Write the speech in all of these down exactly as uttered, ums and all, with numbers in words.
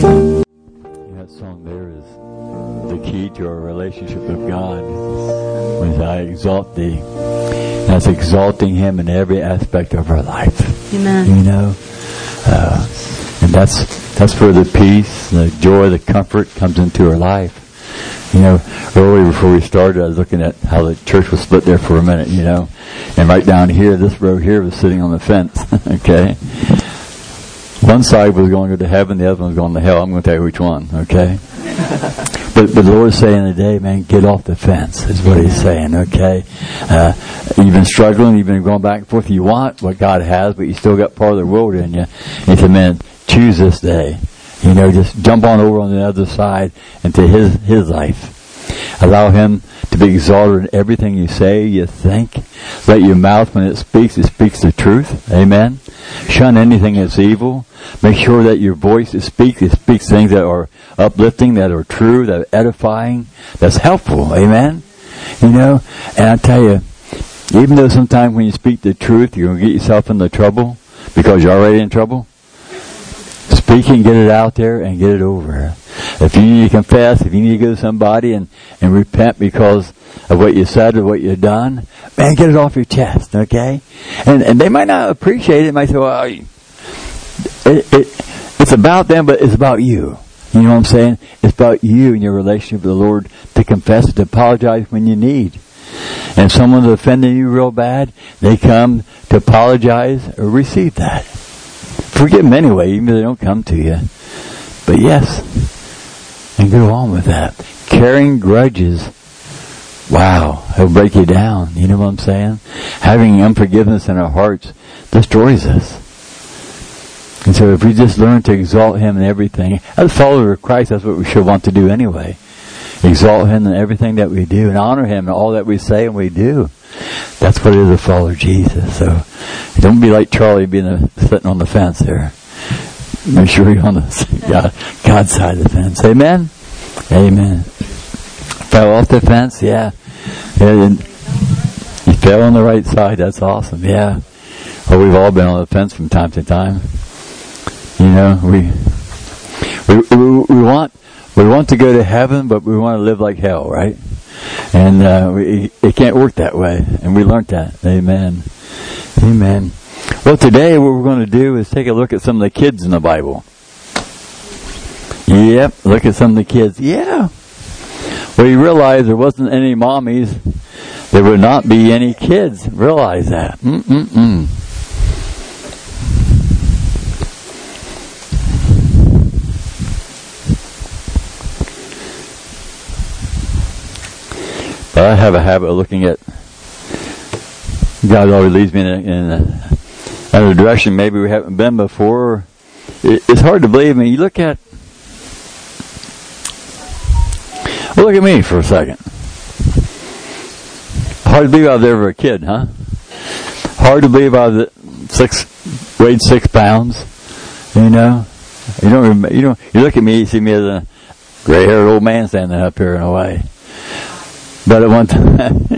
That song there is the key to our relationship with God. When I exalt thee, that's exalting Him in every aspect of our life. Amen. You know, uh, and that's that's where the peace, the joy, the comfort comes into our life. You know, earlier before we started, I was looking at how the church was split there for a minute. You know, and right down here, this row here was sitting on the fence. Okay. One side was going to heaven, the other one was going to hell. I'm going to tell you which one, okay? but, but the Lord's saying today, man, get off the fence, is what He's saying, okay? Uh, you've been struggling, you've been going back and forth. You want what God has, but you still got part of the world in you. He said, man, choose this day. You know, just jump on over on the other side into His, His life. Allow Him to be exalted in everything you say, you think. Let your mouth, when it speaks, it speaks the truth. Amen. Shun anything that's evil. Make sure that your voice it speaks, it speaks things that are uplifting, that are true, that are edifying, that's helpful. Amen. You know, and I tell you, even though sometimes when you speak the truth, you're going to get yourself into trouble because you're already in trouble. Speak it and get it out there and get it over. If you need to confess, if you need to go to somebody and, and repent because of what you said or what you've done, man, get it off your chest, okay? And and they might not appreciate it. They might say, well, it, it, it's about them, but it's about you. You know what I'm saying? It's about you and your relationship with the Lord to confess, to apologize when you need. And if someone's offending you real bad, they come to apologize or receive that. Forgive them anyway, even if they don't come to you. But yes, and go on with that. Carrying grudges, wow, it'll break you down. You know what I'm saying? Having unforgiveness in our hearts destroys us. And so if we just learn to exalt Him in everything, as followers of Christ, that's what we should want to do anyway. Exalt Him in everything that we do and honor Him in all that we say and we do. That's what it is to follow Jesus. So don't be like Charlie being a, sitting on the fence there. Make sure you're on the God, God's side of the fence. Amen? Amen. Fell off the fence? Yeah. yeah you fell on the right side. That's awesome. Yeah. Well, we've all been on the fence from time to time. You know, we we we, we want we want to go to heaven, but we want to live like hell, right? And uh, we, it can't work that way. And we learned that. Amen. Amen. Well, today what we're going to do is take a look at some of the kids in the Bible. Yep, look at some of the kids. Yeah. Well, you realize there wasn't any mommies. There would not be any kids. Realize that. Mm-mm-mm. But I have a habit of looking at, God always leads me in a, in a, in a direction maybe we haven't been before. It, it's hard to believe. I mean, you look at, well, look at me for a second. Hard to believe I was ever a kid, huh? Hard to believe I was six, weighed six pounds. You know, you don't remember, you don't, you look at me, you see me as a gray-haired old man standing up here in a way. But at one time,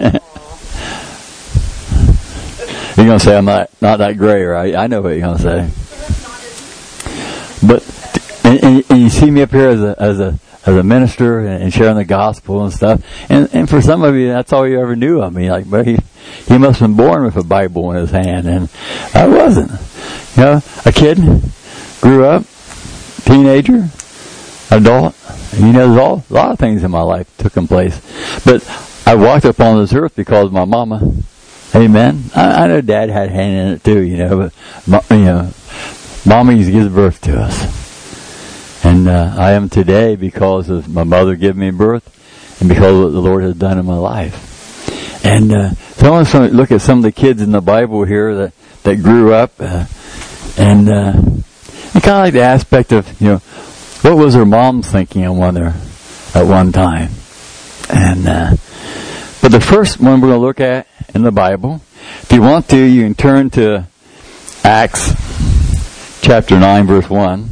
you're going to say I'm not, not that gray, right? I know what you're going to say. But, and, and, and you see me up here as a, as a, as a minister and, and sharing the gospel and stuff. And, and for some of you, that's all you ever knew of me. Like, but he, he must have been born with a Bible in his hand. And I wasn't. You know, a kid, grew up, teenager, adult. You know, there's all, a lot of things in my life taking place. But I walked upon this earth because of my mama. Amen. I, I know Dad had a hand in it too, you know, but, you know, Mama gives birth to us. And uh, I am today because of my mother giving me birth and because of what the Lord has done in my life. And uh, so I want to look at some of the kids in the Bible here that, that grew up uh, and, uh, and kind of like the aspect of, you know, what was her mom thinking on one there at one time? And uh, but the first one we're going to look at in the Bible, if you want to, you can turn to Acts chapter nine, verse one.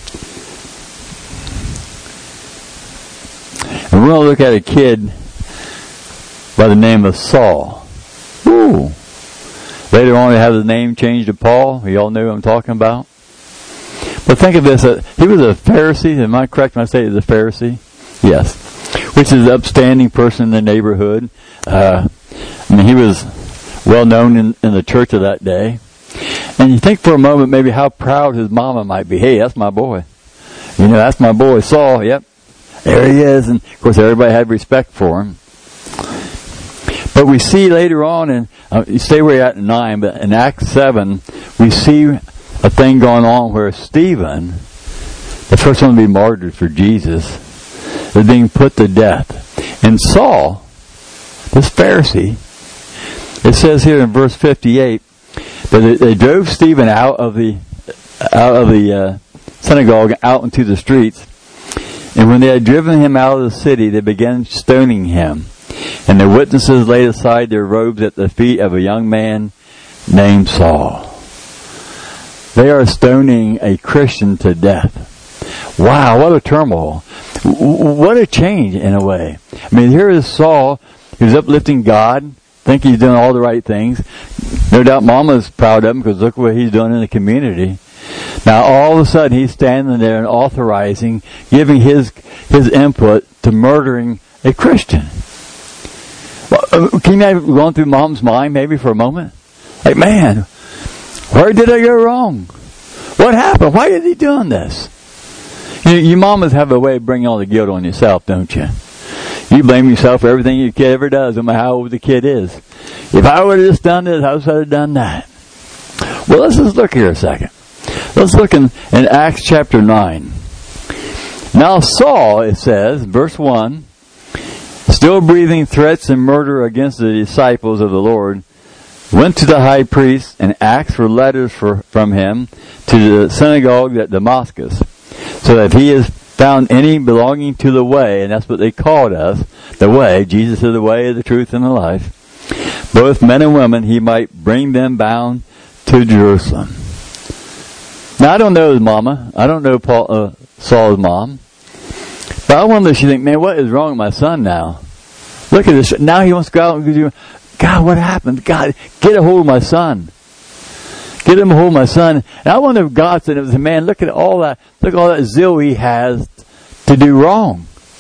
And we're going to look at a kid by the name of Saul. Ooh. Later on, he had his name changed to Paul. You all know who I'm talking about. But think of this. Uh, he was a Pharisee. Am I correct when I say he was a Pharisee? Yes. Which is an upstanding person in the neighborhood. Uh, I mean, he was well known in, in the church of that day. And you think for a moment maybe how proud his mama might be. Hey, that's my boy. You know, that's my boy Saul. Yep. There he is. And, of course, everybody had respect for him. But we see later on, and uh, you stay where you're at in nine, but in Acts seven, we see a thing going on where Stephen, the first one to be martyred for Jesus, is being put to death. And Saul, this Pharisee, it says here in verse fifty-eight, that they, they drove Stephen out of the out of the uh, synagogue, out into the streets. And when they had driven him out of the city, they began stoning him. And the witnesses laid aside their robes at the feet of a young man named Saul. They are stoning a Christian to death. Wow, what a turmoil. What a change in a way. I mean, here is Saul, who's uplifting God, think he's doing all the right things. No doubt Mama's proud of him because look what he's doing in the community. Now all of a sudden he's standing there and authorizing, giving his his input to murdering a Christian. Can you imagine going through Mom's mind maybe for a moment? Like, man, where did I go wrong? What happened? Why is he doing this? You, you mamas have a way of bringing all the guilt on yourself, don't you? You blame yourself for everything your kid ever does, no matter how old the kid is. If I would have just done this, I would have done that. Well, let's just look here a second. Let's look in, in Acts chapter nine. Now Saul, it says, verse one, still breathing threats and murder against the disciples of the Lord, went to the high priest and asked for letters for, from him to the synagogue at Damascus, so that if he has found any belonging to the way, and that's what they called us, the way, Jesus is the way, the truth, and the life, both men and women, he might bring them bound to Jerusalem. Now, I don't know his mama. I don't know Paul, uh, Saul's mom. But I wonder if she think, man, what is wrong with my son now? Look at this. Now he wants to go out and do, God, what happened? God, get a hold of my son. Get him a hold of my son. And I wonder if God said, it was a man, look at all that, look at all that zeal he has to do wrong.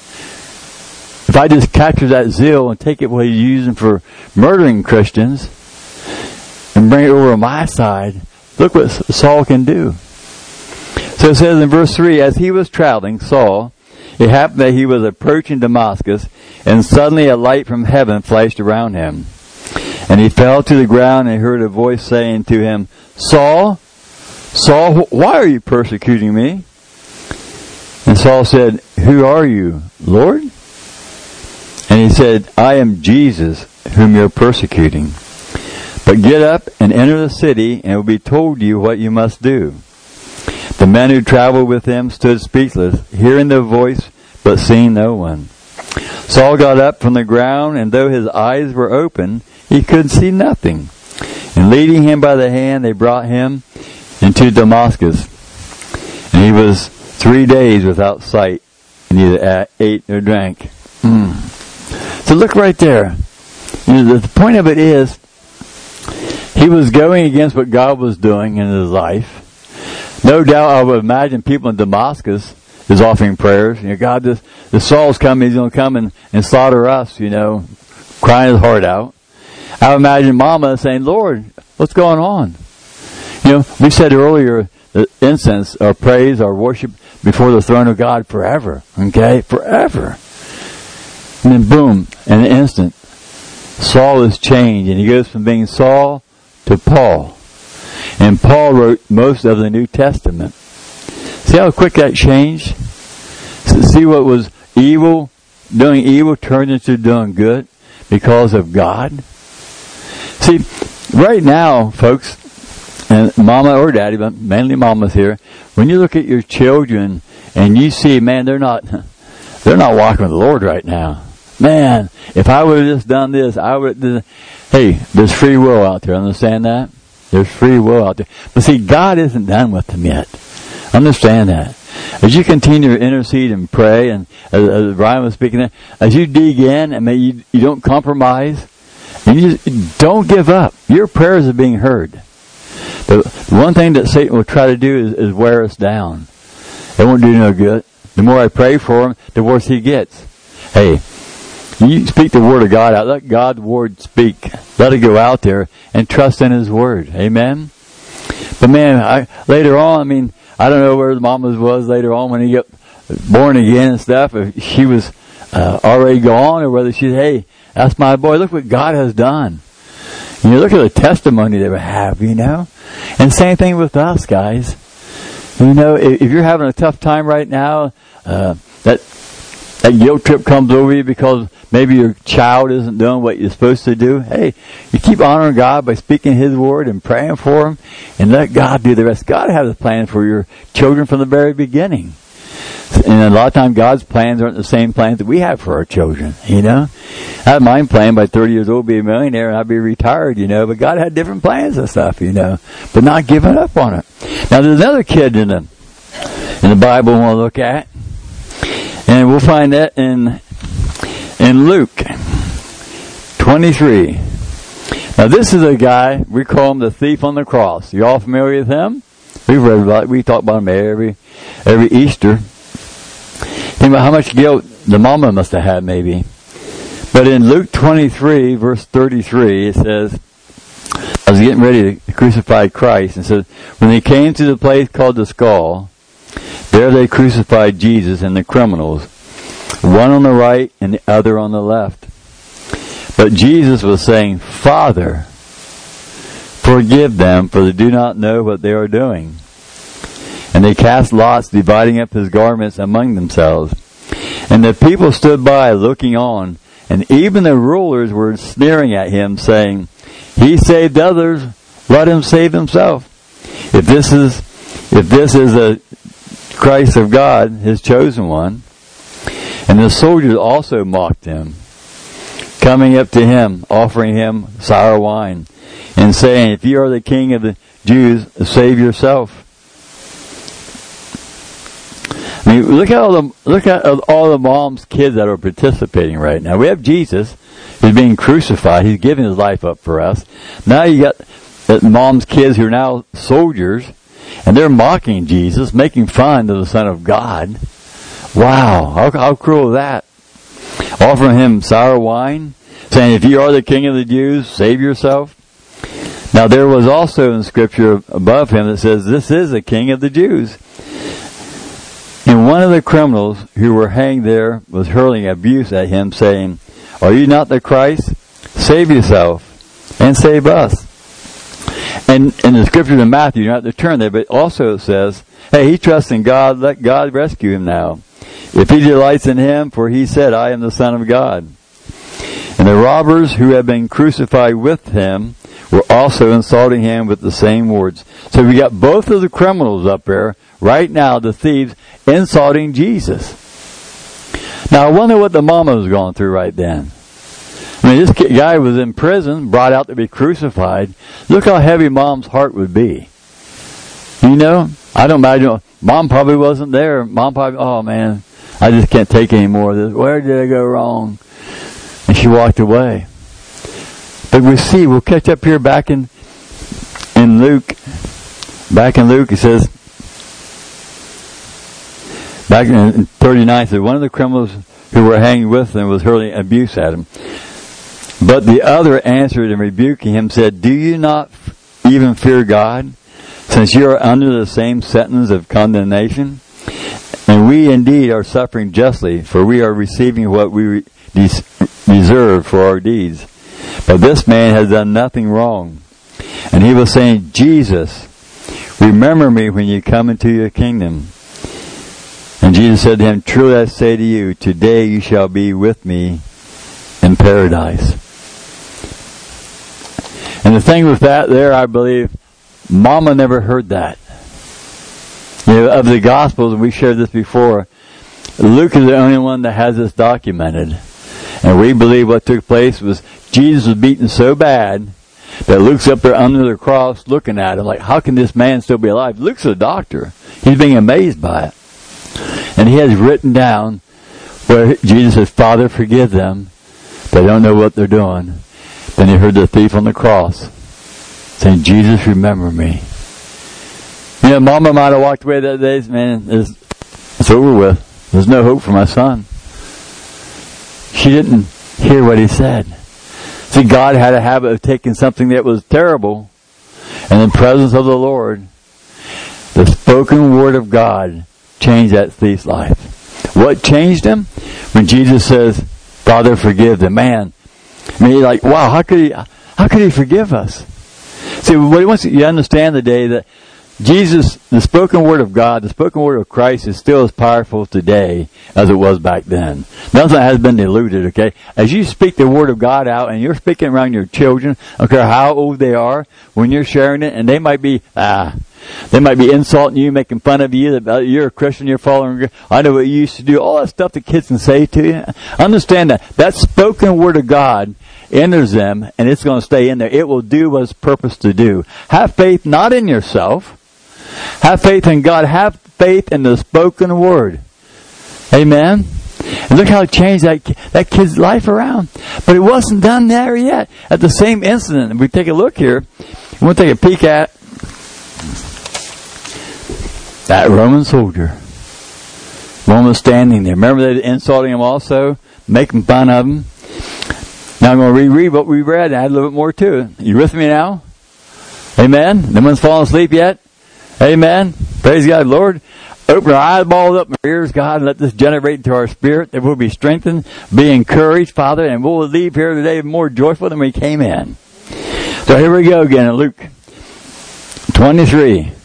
If I just capture that zeal and take it what he's using for murdering Christians and bring it over on my side, look what Saul can do. So it says in verse three, as he was traveling, Saul, it happened that he was approaching Damascus, and suddenly a light from heaven flashed around him. And he fell to the ground and heard a voice saying to him, Saul, Saul, why are you persecuting me? And Saul said, who are you, Lord? And he said, I am Jesus, whom you're persecuting. But get up and enter the city, and it will be told you what you must do. The men who traveled with him stood speechless, hearing the voice, but seeing no one. Saul got up from the ground, and though his eyes were open, he could see nothing. And leading him by the hand, they brought him into Damascus. And he was three days without sight, and neither ate nor drank. Mm. So look right there. You know, the point of it is, he was going against what God was doing in his life. No doubt, I would imagine people in Damascus is offering prayers. You know, God, this, this Saul's coming, he's going to come and, and slaughter us, you know, crying his heart out. I would imagine Mama saying, Lord, what's going on? You know, we said earlier that incense, our praise, our worship before the throne of God forever. Okay? Forever. And then boom, in an instant, Saul is changed, and he goes from being Saul to Paul. And Paul wrote most of the New Testament. See how quick that changed? See what was evil, doing evil turned into doing good because of God? See, right now, folks, and mama or daddy, but mainly mama's here, when you look at your children and you see, man, they're not, they're not walking with the Lord right now. Man, if I would have just done this, I would have, hey, there's free will out there, understand that? There's free will out there. But see, God isn't done with them yet. Understand that. As you continue to intercede and pray, and as, as Brian was speaking there, as you dig in, and may you, you don't compromise, and you just don't give up. Your prayers are being heard. The, the one thing that Satan will try to do is, is wear us down. It won't do no good. The more I pray for him, the worse he gets. Hey, you speak the word of God out. Let God's word speak. Let it go out there and trust in his word. Amen? But man, I, later on, I mean, I don't know where the mama was later on when he got born again and stuff. If she was uh, already gone or whether she said, hey, that's my boy. Look what God has done. You know, look at the testimony they would have, you know. And same thing with us, guys. You know, if, if you're having a tough time right now, uh, that that guilt trip comes over you because maybe your child isn't doing what you're supposed to do. Hey, you keep honoring God by speaking his word and praying for him and let God do the rest. God has a plan for your children from the very beginning. And a lot of times God's plans aren't the same plans that we have for our children, you know. I had mine planned by thirty years old, be a millionaire, and I'd be retired, you know. But God had different plans and stuff, you know. But not giving up on it. Now there's another kid in the in the Bible we want to look at. And we'll find that in in Luke twenty-three. Now this is a guy, we call him the thief on the cross. You all familiar with him? We've read about it. We talk about him every every Easter. Think about how much guilt the mama must have had, maybe. But in Luke twenty-three, verse thirty-three, it says, I was getting ready to crucify Christ, and said, when they came to the place called the Skull, there they crucified Jesus and the criminals, one on the right and the other on the left. But Jesus was saying, Father, forgive them, for they do not know what they are doing. And they cast lots, dividing up his garments among themselves. And the people stood by, looking on, and even the rulers were sneering at him, saying, He saved others, let him save himself. If this is, if this is the Christ of God, his chosen one. And the soldiers also mocked him, coming up to him, offering him sour wine, and saying, If you are the king of the Jews, save yourself. I mean, look at all the look at all the moms' kids that are participating right now. We have Jesus, who's being crucified. He's giving his life up for us. Now you got the moms' kids who are now soldiers, and they're mocking Jesus, making fun of the Son of God. Wow, how, how cruel is that? Offering him sour wine, saying, If you are the king of the Jews, save yourself. Now there was also in Scripture above him that says, This is the king of the Jews. And one of the criminals who were hanged there was hurling abuse at him, saying, Are you not the Christ? Save yourself and save us. And in the scripture in Matthew, you don't have to turn there, but also it says, Hey, he trusts in God, let God rescue him now. If he delights in him, for he said, I am the Son of God. And the robbers who had been crucified with him were also insulting him with the same words. So we got both of the criminals up there, right now, the thieves, insulting Jesus. Now I wonder what the mama was going through right then. I mean, this guy was in prison, brought out to be crucified. Look how heavy mom's heart would be. You know, I don't imagine, mom probably wasn't there. Mom probably, oh man, I just can't take any more of this. Where did I go wrong? And she walked away. But we see, we'll catch up here back in in Luke. Back in Luke, it says, back in thirty-nine, it says, one of the criminals who were hanging with them was hurling abuse at him. But the other answered and rebuking him, said, Do you not even fear God, since you are under the same sentence of condemnation? And we indeed are suffering justly, for we are receiving what we deserve for our deeds. But this man has done nothing wrong. And he was saying, Jesus, remember me when you come into your kingdom. And Jesus said to him, Truly I say to you, today you shall be with me in paradise. And the thing with that there, I believe, Mama never heard that. You know, of the Gospels, and we shared this before, Luke is the only one that has this documented. And we believe what took place was Jesus was beaten so bad that Luke's up there under the cross looking at him like, how can this man still be alive? Luke's a doctor. He's being amazed by it. And he has written down where Jesus says, Father, forgive them. They don't know what they're doing. Then he heard the thief on the cross saying, Jesus, remember me. You know, Mama might have walked away that day. Man, it's, it's over with. There's no hope for my son. She didn't hear what he said. See, God had a habit of taking something that was terrible, and in the presence of the Lord, the spoken word of God changed that thief's life. What changed him? When Jesus says, Father, forgive them. Man, I mean, like, wow, how could he, how could he forgive us? See, what he wants you to understand today that Jesus, the spoken word of God, the spoken word of Christ is still as powerful today as it was back then. Nothing has been diluted, okay? As you speak the word of God out and you're speaking around your children, I don't care how old they are, when you're sharing it, and they might be, ah, they might be insulting you, making fun of you, that you're a Christian, you're following, I know what you used to do, all that stuff that kids can say to you. Understand that. That spoken word of God enters them, and it's going to stay in there. It will do what it's purposed to do. Have faith not in yourself. Have faith in God. Have faith in the spoken word. Amen? And look how it changed that, that kid's life around. But it wasn't done there yet. At the same incident, if we take a look here, we'll take a peek at that Roman soldier. One was standing there. Remember they were insulting him also? Making fun of him. Now I'm going to reread what we read and add a little bit more to it. You with me now? Amen? No one's fallen asleep yet? Amen. Praise God. Lord, open our eyeballs up and our ears, God, and let this generate into our spirit that we'll be strengthened, be encouraged, Father, and we'll leave here today more joyful than we came in. So here we go again in Luke twenty-three,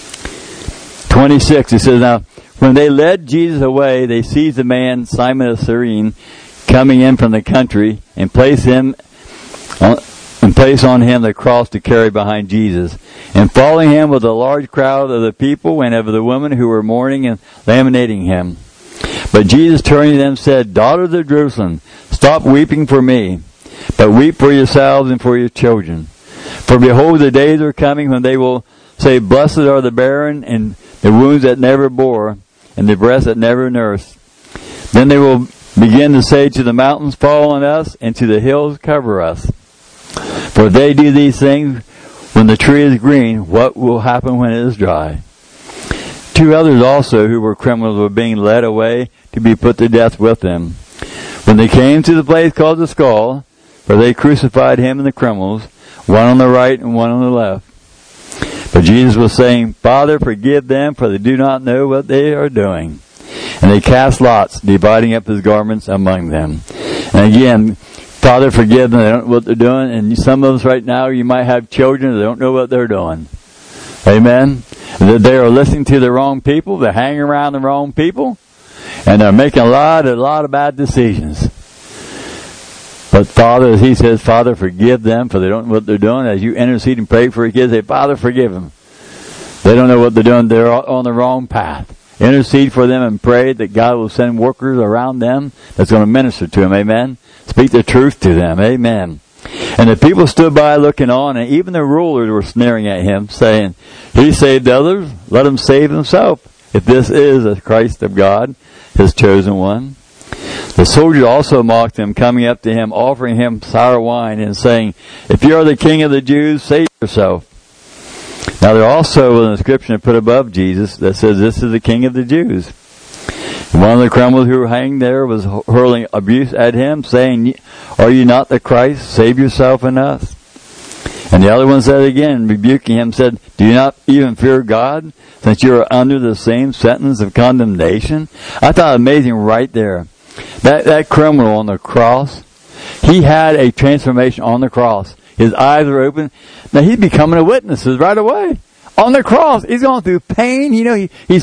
twenty-six. It says, now, when they led Jesus away, they seized a man, Simon of Cyrene, coming in from the country, and placed him on, and placed on him the cross to carry behind Jesus. And following him was a large crowd of the people and of the women who were mourning and lamenting him. But Jesus, turning to them, said, Daughters of Jerusalem, stop weeping for me, but weep for yourselves and for your children. For behold, the days are coming when they will say, Blessed are the barren, and the wounds that never bore, and the breasts that never nursed. Then they will begin to say to the mountains, Fall on us, and to the hills, cover us. For they do these things when the tree is green. What will happen when it is dry? Two others also who were criminals were being led away to be put to death with them. When they came to the place called the Skull, where they crucified him and the criminals, one on the right and one on the left. But Jesus was saying, Father, forgive them, for they do not know what they are doing. And they cast lots, dividing up his garments among them. And again, Father, forgive them. They don't know what they're doing. And some of us right now, you might have children that don't know what they're doing. Amen? That they are listening to the wrong people. They're hanging around the wrong people. And they're making a lot, a lot of bad decisions. But Father, as he says, Father, forgive them, for they don't know what they're doing. As you intercede and pray for your kids, say, Father, forgive them. They don't know what they're doing. They're on the wrong path. Intercede for them and pray that God will send workers around them that's going to minister to them. Amen? Speak the truth to them. Amen. And the people stood by looking on, and even the rulers were sneering at him, saying, He saved others, let him save himself, if this is the Christ of God, his chosen one. The soldiers also mocked him, coming up to him, offering him sour wine, and saying, If you are the king of the Jews, save yourself. Now there also was an inscription put above Jesus that says, This is the king of the Jews. One of the criminals who were hanging there was hurling abuse at him, saying, Are you not the Christ? Save yourself and us. And the other one said again, rebuking him, said, Do you not even fear God, since you are under the same sentence of condemnation? I thought it amazing right there. That, that criminal on the cross, he had a transformation on the cross. His eyes were open. Now he's becoming a witness right away. On the cross, he's going through pain. You know, he, he's...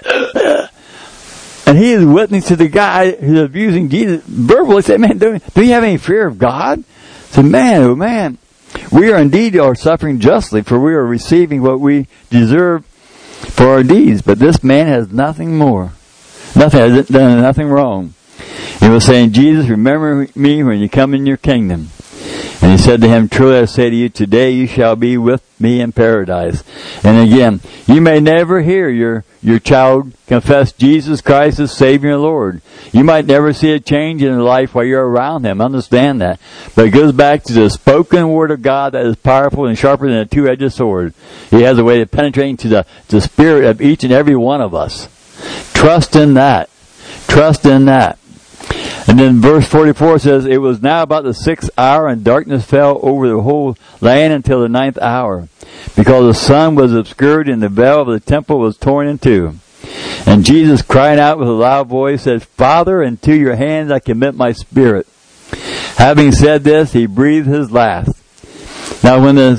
And he is witness to the guy who's abusing Jesus verbally. Said, man, do, do you have any fear of God? Said, man, oh man, we are indeed are suffering justly, for we are receiving what we deserve for our deeds. But this man has nothing more. Nothing, has done nothing wrong. He was saying, Jesus, remember me when you come in your kingdom. And he said to him, truly I say to you, today you shall be with me in paradise. And again, you may never hear your, your child confess Jesus Christ as Savior and Lord. You might never see a change in their life while you're around them. Understand that. But it goes back to the spoken word of God that is powerful and sharper than a two-edged sword. He has a way of penetrating to the, the spirit of each and every one of us. Trust in that. Trust in that. And then verse forty-four says, it was now about the sixth hour, and darkness fell over the whole land until the ninth hour, because the sun was obscured and the veil of the temple was torn in two. And Jesus, crying out with a loud voice, said, Father, into your hands I commit my spirit. Having said this, he breathed his last. Now when the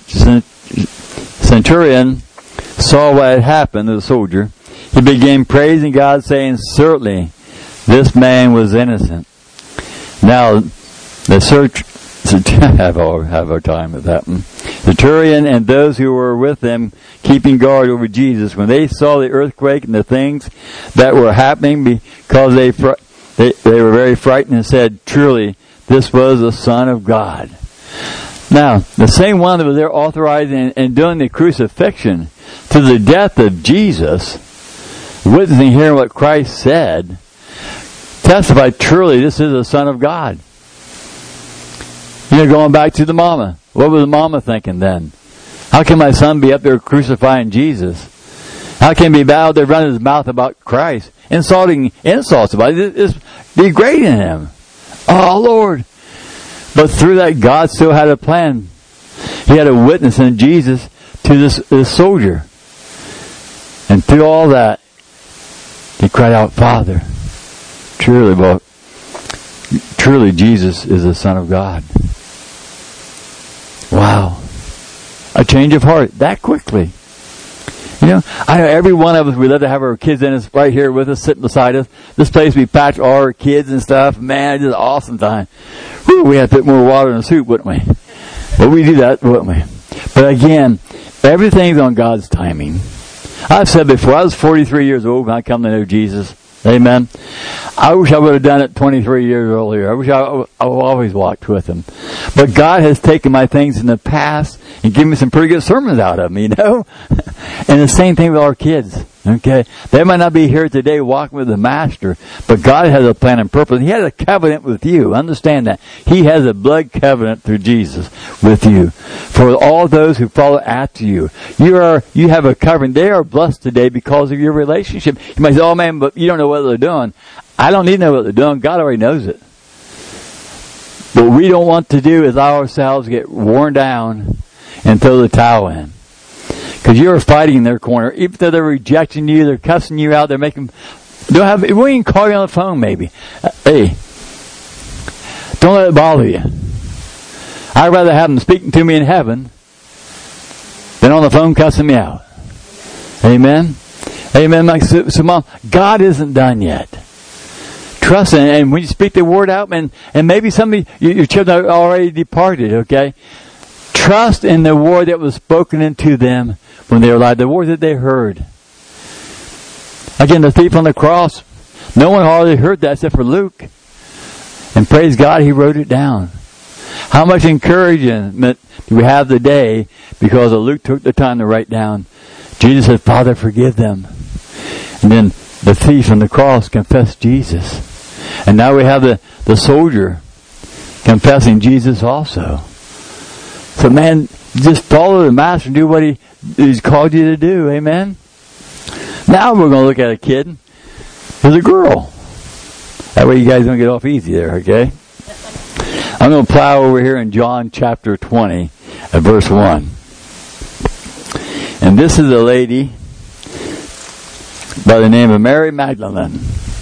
centurion saw what had happened to the soldier, he began praising God, saying, certainly this man was innocent. Now, the search, have our, have our time with that one. The centurion and those who were with him, keeping guard over Jesus, when they saw the earthquake and the things that were happening, because they they, they were very frightened, and said, truly, this was the Son of God. Now, the same one that was there authorizing and, and doing the crucifixion to the death of Jesus, witnessing hearing what Christ said, testified, truly, this is the Son of God. You know, going back to the mama. What was the mama thinking then? How can my son be up there crucifying Jesus? How can he be out there running his mouth about Christ? Insulting, insults about it. It's degrading him. Oh, Lord. But through that, God still had a plan. He had a witness in Jesus to this, this soldier. And through all that, he cried out, Father. Truly, well, truly Jesus is the Son of God. Wow. A change of heart that quickly. You know, I know every one of us, we love to have our kids in us right here with us, sitting beside us. This place, we patch all our kids and stuff. Man, it's an awesome time. Whew, we had to put more water in the soup, wouldn't we? But we do that, wouldn't we? But again, everything's on God's timing. I've said before, I was forty-three years old when I come to know Jesus. Amen. I wish I would have done it twenty-three years earlier. I wish I, I always walked with him. But God has taken my things in the past and given me some pretty good sermons out of them, you know? And the same thing with our kids. Okay? They might not be here today walking with the Master, but God has a plan and purpose. He has a covenant with you. Understand that. He has a blood covenant through Jesus with you. For all those who follow after you. You are, you have a covenant. They are blessed today because of your relationship. You might say, oh man, but you don't know what they're doing. I don't need to know what they're doing. God already knows it. What we don't want to do is allow ourselves get worn down and throw the towel in. Because you're fighting in their corner. Even though they're rejecting you, they're cussing you out, they're making... Don't have, we can call you on the phone maybe. Uh, hey, don't let it bother you. I'd rather have them speaking to me in heaven than on the phone cussing me out. Amen? Amen. Like, so, so Mom, God isn't done yet. Trust in, and when you speak the word out, and, and maybe somebody, your, your children are already departed, okay? Trust in the word that was spoken into them when they were alive, the word that they heard. Again, the thief on the cross, no one hardly heard that except for Luke. And praise God, he wrote it down. How much encouragement do we have today because Luke took the time to write down. Jesus said, Father, forgive them. And then the thief on the cross confessed Jesus. And now we have the, the soldier confessing Jesus also. So man, just follow the Master and do what he, he's called you to do. Amen? Now we're going to look at a kid. There's a girl. That way you guys don't get off easy there, okay? I'm going to plow over here in John chapter twenty, at verse one. And this is a lady by the name of Mary Magdalene.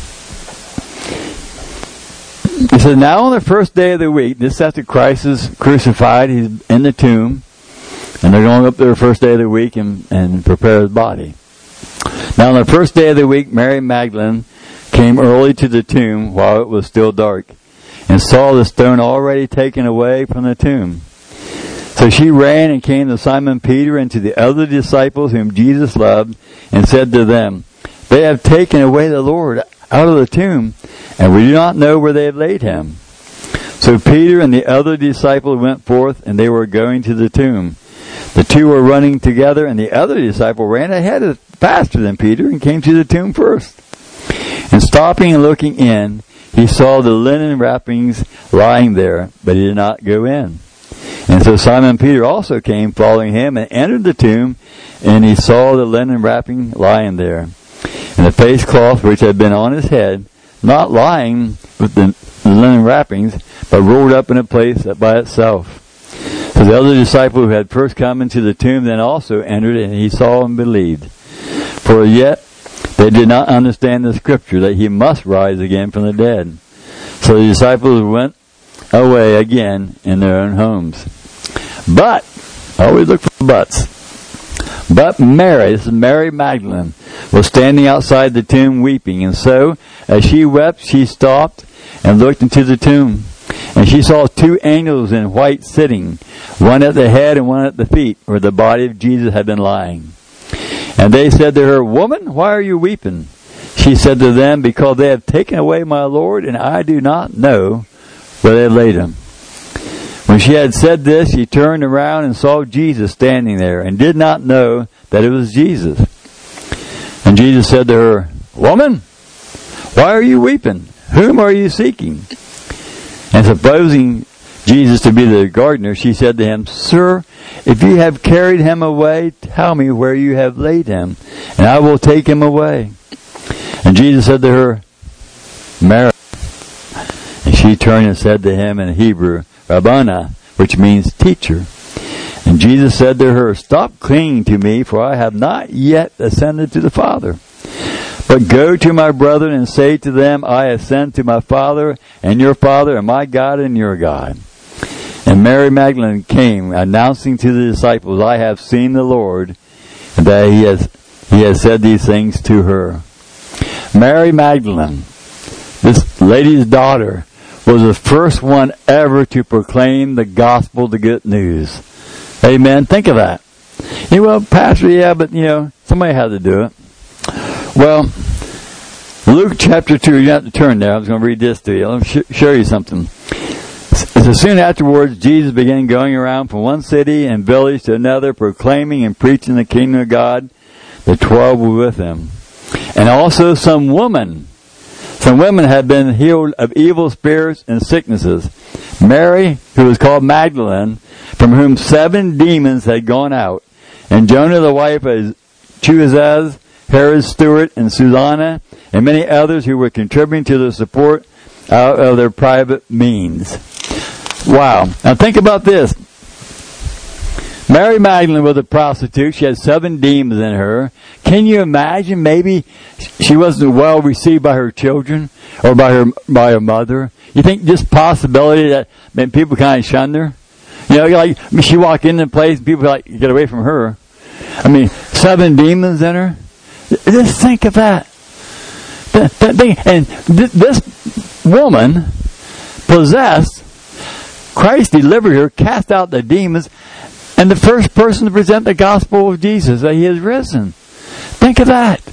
It says, now on the first day of the week, this after Christ is crucified, he's in the tomb, and they're going up there the first day of the week and, and prepare his body. Now on the first day of the week, Mary Magdalene came early to the tomb while it was still dark, and saw the stone already taken away from the tomb. So she ran and came to Simon Peter and to the other disciples whom Jesus loved, and said to them, they have taken away the Lord out of the tomb, and we do not know where they have laid him. So Peter and the other disciple went forth, and they were going to the tomb. The two were running together, and the other disciple ran ahead of, faster than Peter and came to the tomb first. And stopping and looking in, he saw the linen wrappings lying there, but he did not go in. And so Simon Peter also came following him and entered the tomb, and he saw the linen wrapping lying there, and the face cloth which had been on his head, not lying with the linen wrappings, but rolled up in a place by itself. So the other disciple who had first come into the tomb then also entered, and he saw and believed. For yet they did not understand the scripture that he must rise again from the dead. So the disciples went away again in their own homes. But, always look for buts. But Mary, this is Mary Magdalene, was standing outside the tomb weeping. And so, as she wept, she stopped and looked into the tomb. And she saw two angels in white sitting, one at the head and one at the feet, where the body of Jesus had been lying. And they said to her, Woman, why are you weeping? She said to them, Because they have taken away my Lord, and I do not know where they laid him. When she had said this, she turned around and saw Jesus standing there, and did not know that it was Jesus. And Jesus said to her, Woman, why are you weeping? Whom are you seeking? And supposing Jesus to be the gardener, she said to him, Sir, if you have carried him away, tell me where you have laid him, and I will take him away. And Jesus said to her, Mary. And she turned and said to him in Hebrew, Rabboni, which means teacher. And Jesus said to her, Stop clinging to me, for I have not yet ascended to the Father. But go to my brethren and say to them, I ascend to my Father and your Father, and my God and your God. And Mary Magdalene came, announcing to the disciples, I have seen the Lord, and that he has, he has said these things to her. Mary Magdalene, this lady's daughter, was the first one ever to proclaim the gospel, the good news. Amen. Think of that. You know, well, Pastor, yeah, but, you know, somebody had to do it. Well, Luke chapter two, you have to turn there. I was going to read this to you. Let me sh- show you something. So soon afterwards, Jesus began going around from one city and village to another, proclaiming and preaching the kingdom of God. The twelve were with him. And also some women, some women had been healed of evil spirits and sicknesses. Mary, who was called Magdalene, from whom seven demons had gone out. And Jonah, the wife of Chuza, Herod's steward, and Susanna, and many others who were contributing to the support out of their private means. Wow. Now think about this. Mary Magdalene was a prostitute. She had seven demons in her. Can you imagine maybe she wasn't well received by her children or by her by her mother? You think just possibility that I mean, people kind of shunned her? You know, like I mean, she walked into a place and people like get away from her. I mean, seven demons in her. Just think of that. And this woman possessed, Christ delivered her, cast out the demons, and the first person to present the gospel of Jesus, that he has risen. Think of that.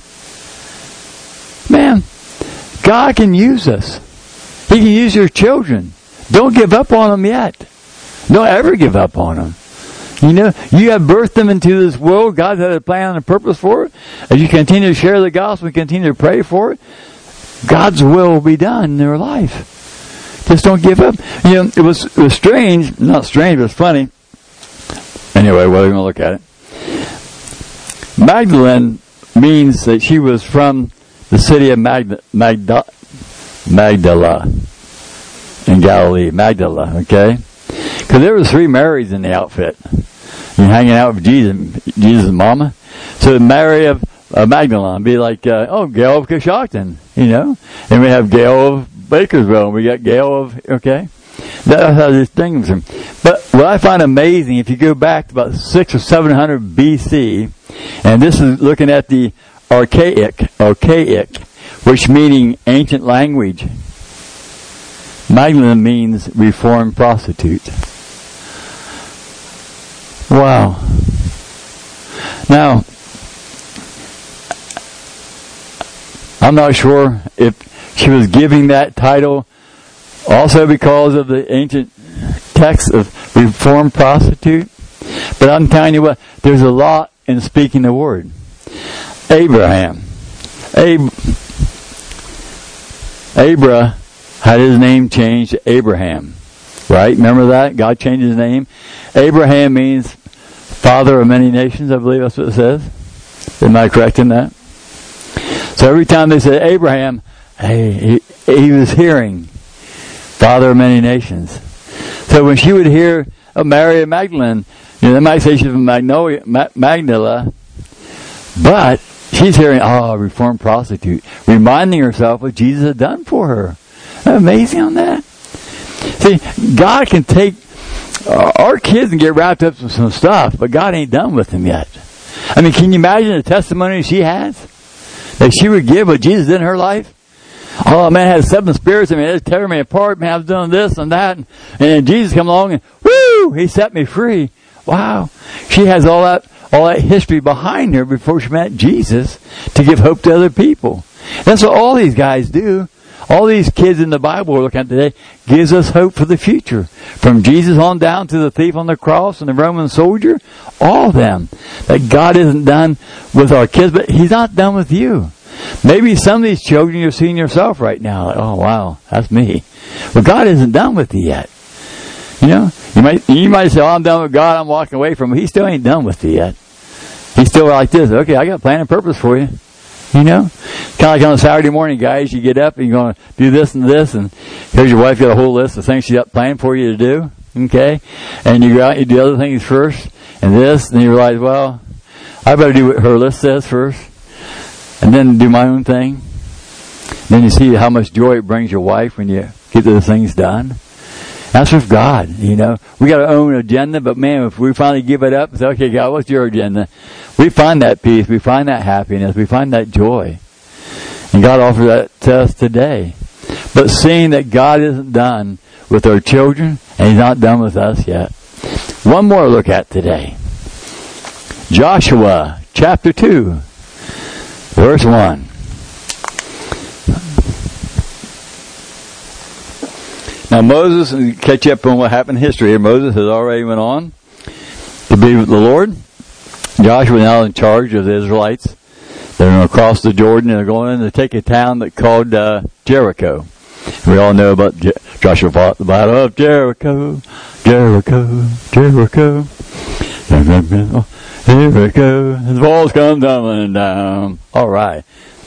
Man, God can use us. He can use your children. Don't give up on them yet. Don't ever give up on them. You know, you have birthed them into this world. God had a plan and a purpose for it. As you continue to share the gospel and continue to pray for it, God's will will be done in their life. Just don't give up. You know, it was, it was strange, not strange, but it's funny. Anyway, well, we're going to look at it. Magdalene means that she was from the city of Magda, Magda, Magdala in Galilee. Magdala, okay? Because there was three Marys in the outfit. You're hanging out with Jesus, Jesus' mama. So Mary of uh, Magdalene be like, uh, oh, Gail of Coshocton, you know? And we have Gail of Bakersville, and we got Gail of, okay? That's how this thing was. But what I find amazing, if you go back to about six or seven hundred B C, and this is looking at the archaic, archaic, which meaning ancient language. Magdalene means reformed prostitute. Wow. Now, I'm not sure if she was giving that title Also because of the ancient text of reformed prostitute. But I'm telling you what, there's a lot in speaking the word. Abraham. Ab- Abra had his name changed to Abraham. Right? Remember that? God changed his name. Abraham means father of many nations, I believe that's what it says. Am I correct in that? So every time they said Abraham, hey, he, he was hearing father of many nations. So when she would hear of Mary Magdalene, you know, they might say she's from Magnolia, Ma- Magdala, but she's hearing, oh, a reformed prostitute, reminding herself what Jesus had done for her. Isn't that amazing on that? See, God can take uh, our kids and get wrapped up with some stuff, but God ain't done with them yet. I mean, can you imagine the testimony she has? That she would give what Jesus did in her life? Oh, man, I had seven spirits. I mean, it's tearing me apart. Man, I was doing this and that. And, and Jesus come along and, whoo, he set me free. Wow. She has all that, all that history behind her before she met Jesus to give hope to other people. That's what all these guys do. All these kids in the Bible we're looking at today gives us hope for the future. From Jesus on down to the thief on the cross and the Roman soldier, all of them. That God isn't done with our kids, but He's not done with you. Maybe some of these children you're seeing yourself right now, like, oh wow, that's me. Well, God isn't done with you yet. You know, you might you might say, oh, I'm done with God, I'm walking away from Him. He still ain't done with you yet. He's still like this. Okay, I got a plan and purpose for you. You know, kind of like on a Saturday morning, guys, you get up and you're going to do this and this, and here's your wife got a whole list of things she's got planned for you to do, okay? And you go out and you do other things first, and this, and you realize, well, I better do what her list says first, and then do my own thing. Then you see how much joy it brings your wife when you get those things done. That's with God, you know. We got our own agenda, but man, if we finally give it up and say, okay, God, what's your agenda? We find that peace, we find that happiness, we find that joy. And God offers that to us today. But seeing that God isn't done with our children, and He's not done with us yet. One more look at today. Joshua, chapter two, verse one. Now Moses, and catch up on what happened in history here, Moses has already went on to be with the Lord. Joshua is now in charge of the Israelites. They're going to cross the Jordan and they're going in to take a town that called uh, Jericho. We all know about Je- Joshua fought the battle of Jericho, Jericho, Jericho. Jericho, his walls come tumbling down. All right.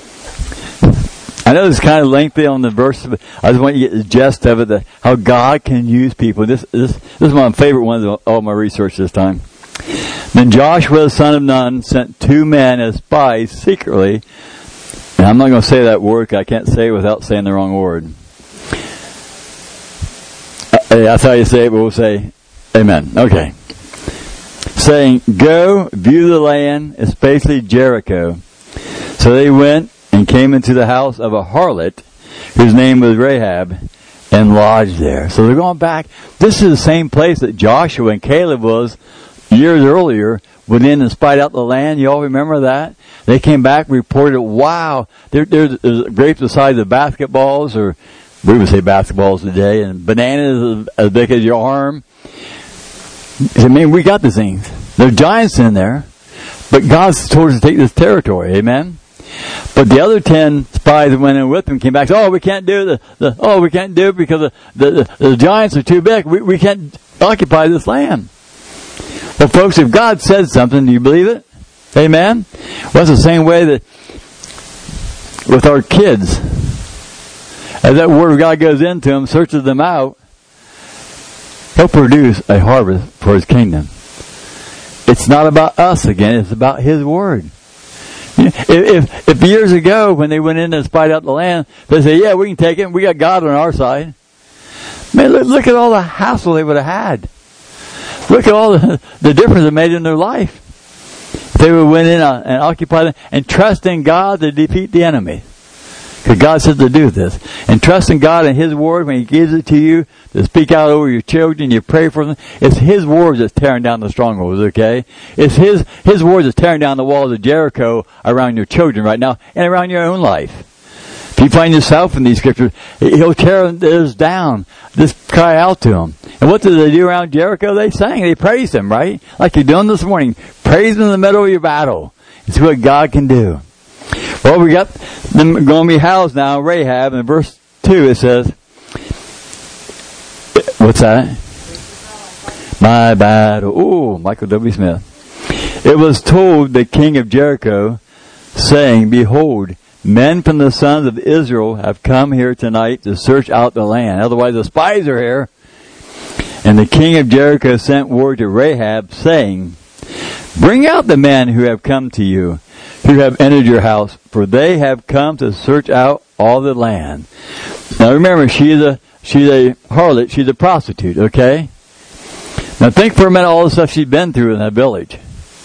I know it's kind of lengthy on the verse, but I just want you to get the gist of it, that how God can use people. This, this, this is my favorite one of all my research this time. Then Joshua, the son of Nun, sent two men as spies secretly. And I'm not going to say that word because I can't say it without saying the wrong word. Uh, that's how you say it, but we'll say amen. Okay. Saying, go view the land, especially Jericho. So they went and came into the house of a harlot whose name was Rahab and lodged there. So they're going back. This is the same place that Joshua and Caleb was years earlier, went in and spied out the land. You all remember that? They came back, reported, wow, there, there's, there's grapes the size of basketballs, or we would say basketballs today, and bananas as big as your arm. I mean, we got the things. There's giants in there, but God's told us to take this territory. Amen? But the other ten spies that went in with them came back and said, oh, we can't do the, the oh, we can't do it because the, the, the, the giants are too big. We, we can't occupy this land. Well, folks, if God said something, do you believe it? Amen? Well, it's the same way that with our kids. As that Word of God goes into them, searches them out, He'll produce a harvest for His kingdom. It's not about us again, it's about His Word. If, if, if years ago, when they went in and spied out the land, they say, yeah, we can take it, we got God on our side. Man, look, look at all the hassle they would have had. Look at all the, the difference it made in their life. If they would went in and occupied it and trust in God to defeat the enemy. Because God said to do this. And trust in God and His Word when He gives it to you to speak out over your children, you pray for them. It's His words that's tearing down the strongholds, okay? It's His, His words that's tearing down the walls of Jericho around your children right now and around your own life. If you find yourself in these scriptures, he'll tear this down. Just cry out to him. And what did they do around Jericho? They sang. They praised him, right? Like you're doing this morning. Praise him in the middle of your battle. It's what God can do. Well, we got them going to be housed now, Rahab. In verse two it says, what's that? My battle. Ooh, Michael W. Smith. It was told the king of Jericho, saying, behold, men from the sons of Israel have come here tonight to search out the land. Otherwise, the spies are here. And the king of Jericho sent word to Rahab, saying, bring out the men who have come to you, who have entered your house, for they have come to search out all the land. Now remember, she's a, she's a harlot, she's a prostitute, okay? Now think for a minute all the stuff she's been through in that village.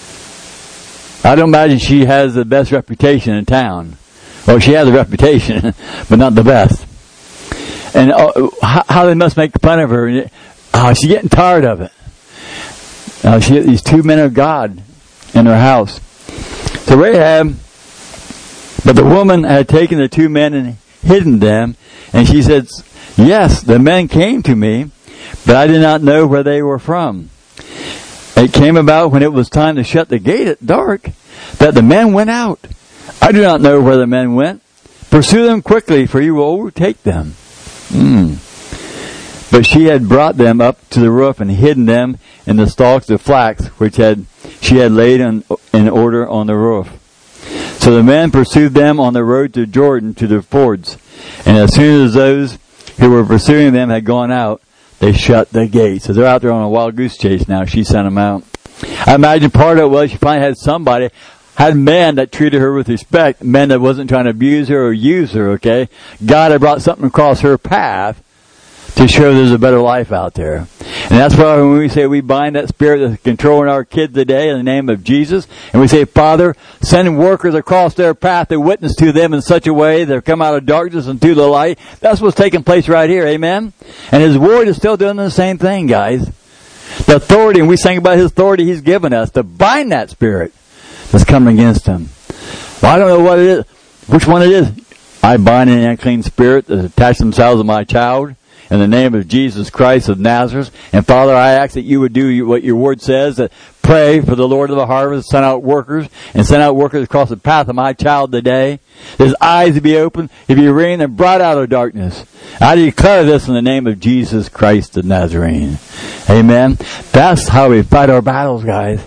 I don't imagine she has the best reputation in town. Well, she has a reputation, but not the best. And uh, how, how they must make fun of her. Oh, she's getting tired of it. Uh, she had these two men of God in her house. So Rahab, but the woman had taken the two men and hidden them, and she said, yes, the men came to me, but I did not know where they were from. It came about when it was time to shut the gate at dark, that the men went out. I do not know where the men went. Pursue them quickly, for you will overtake them. Mm. But she had brought them up to the roof and hidden them in the stalks of flax, which had she had laid in, in order on the roof. So the men pursued them on the road to Jordan to the fords. And as soon as those who were pursuing them had gone out, they shut the gate. So they're out there on a wild goose chase now. She sent them out. I imagine part of it was she finally had somebody, had men that treated her with respect, men that wasn't trying to abuse her or use her, okay? God had brought something across her path to show there's a better life out there. And that's why when we say we bind that spirit that's controlling our kids today in the name of Jesus, and we say, Father, send workers across their path to witness to them in such a way they'll come out of darkness into the light. That's what's taking place right here, amen? And His Word is still doing the same thing, guys. The authority, and we sang about His authority He's given us to bind that spirit that's coming against Him. Well, I don't know what it is, which one it is. I bind an unclean spirit that attach themselves to my child in the name of Jesus Christ of Nazareth. And Father, I ask that you would do what your word says, that pray for the Lord of the harvest, send out workers, and send out workers across the path of my child today. His eyes to be opened, to be reign and brought out of darkness. I declare this in the name of Jesus Christ of Nazarene. Amen. That's how we fight our battles, guys.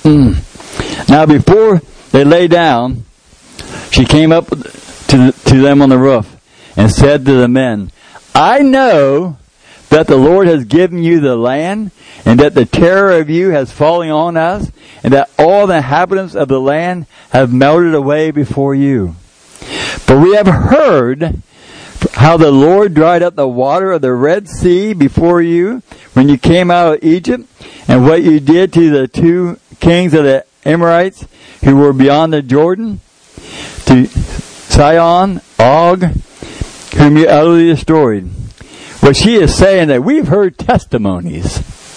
Mm. Now, before they lay down, she came up to, the, to them on the roof and said to the men, I know that the Lord has given you the land, and that the terror of you has fallen on us, and that all the inhabitants of the land have melted away before you. For we have heard how the Lord dried up the water of the Red Sea before you when you came out of Egypt, and what you did to the two kings of the Amorites who were beyond the Jordan, to Sihon, Og, whom you utterly destroyed. Well, she is saying that we've heard testimonies.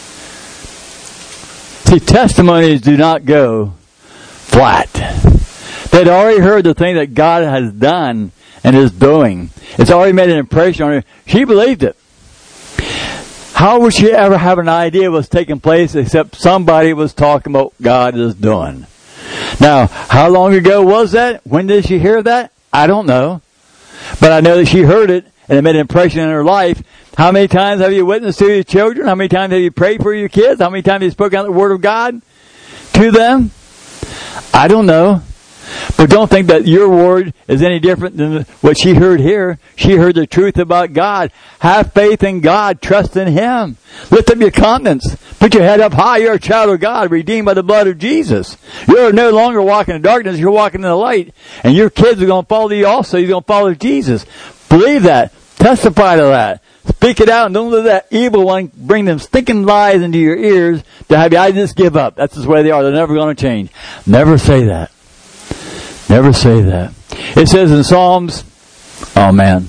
See, testimonies do not go flat. They'd already heard the thing that God has done and is doing. It's already made an impression on her. She believed it. How would she ever have an idea of what's taking place except somebody was talking about what God is doing? Now, how long ago was that? When did she hear that? I don't know. But I know that she heard it and it made an impression in her life. How many times have you witnessed to your children? How many times have you prayed for your kids? How many times have you spoken out the Word of God to them? I don't know. But don't think that your word is any different than what she heard here. She heard the truth about God. Have faith in God. Trust in Him. Lift up your countenance. Put your head up high. You're a child of God, redeemed by the blood of Jesus. You're no longer walking in darkness. You're walking in the light. And your kids are going to follow you also. You're going to follow Jesus. Believe that. Testify to that. Speak it out, and don't let that evil one bring them stinking lies into your ears to have you, I just give up. That's the way they are. They're never going to change. Never say that. Never say that. It says in Psalms, oh man,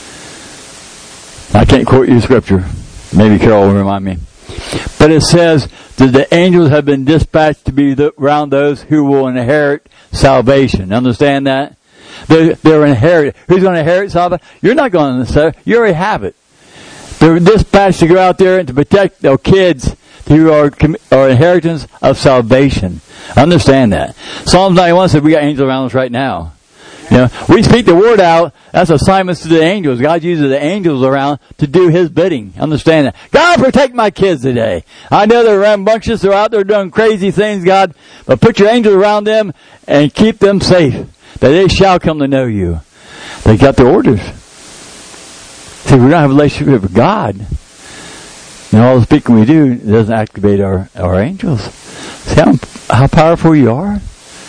I can't quote you scripture. Maybe Carol will remind me. But it says that the angels have been dispatched to be around those who will inherit salvation. Understand that? They're, they're inherited. Who's going to inherit salvation? You're not going to. You already have it. They're dispatched to go out there and to protect their kids who are, are inheritance of salvation. Understand that. Psalms ninety-one said we got angels around us right now. You know, we speak the word out. That's assignments to the angels. God uses the angels around to do His bidding. Understand that. God, protect my kids today. I know they're rambunctious. They're out there doing crazy things, God. But put your angels around them and keep them safe, that they shall come to know you. They got their orders. See, we don't have a relationship with God. And all the speaking we do doesn't activate our, our angels. See how, how powerful you are?